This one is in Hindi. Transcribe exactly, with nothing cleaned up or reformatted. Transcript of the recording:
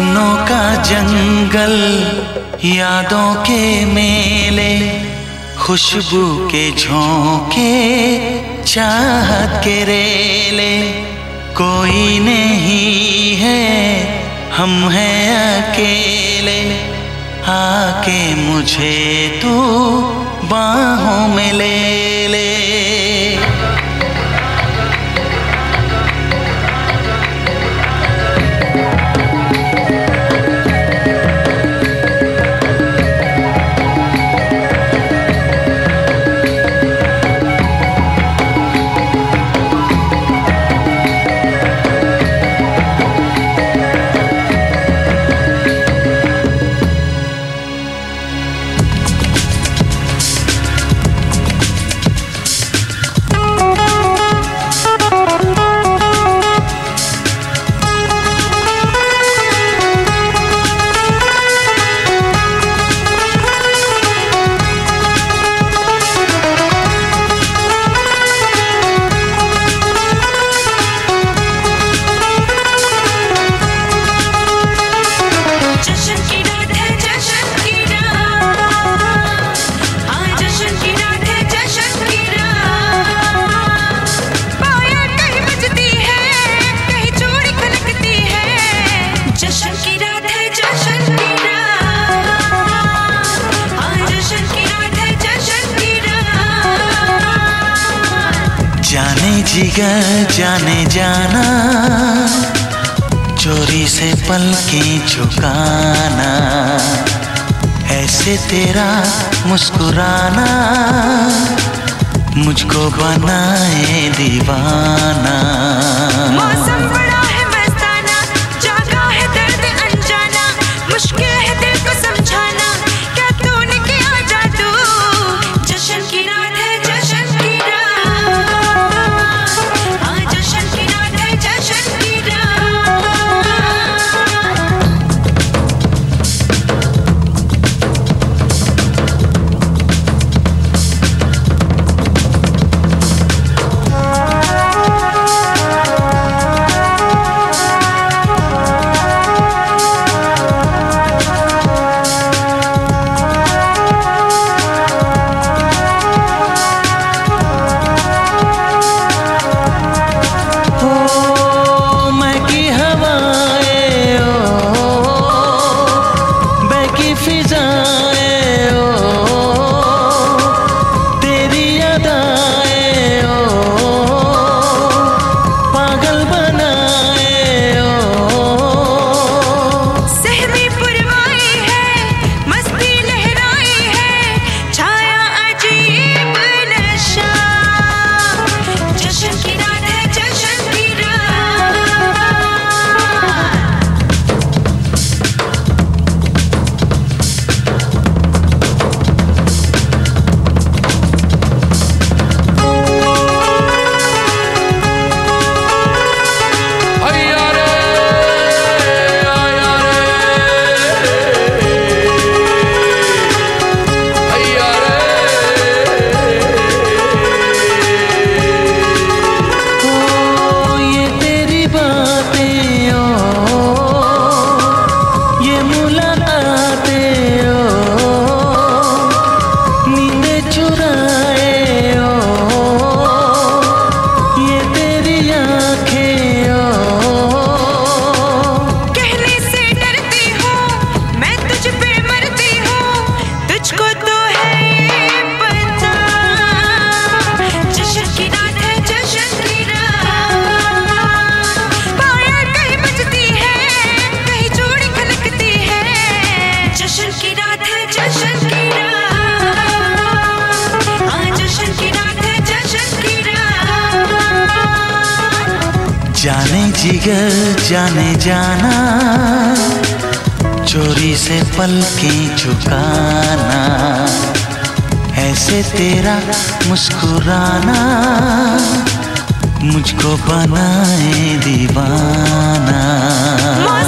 सपनों का जंगल, यादों के मेले, खुशबू के झोंके, चाहत के रेले। कोई नहीं है, हम हैं अकेले, आके मुझे तू बाहों में ले ले। जाने जिगर जाने जाना, चोरी से पलकें झुकाना, ऐसे तेरा मुस्कुराना मुझको बनाए दीवाना। मौसम बड़ा है मस्ताना, जागा है दर्द अनजाना, मुश्किल है दिल को समझाना, क्या तूने किया जादू। जश्न की रात है, जश्न की रात, आज जश्न की रात है, जश्न की रात। जाने जिगर जाने जाना, चोरी से पलकें झुकाना, ऐसे तेरा मुस्कुराना मुझको बनाए दीवाना।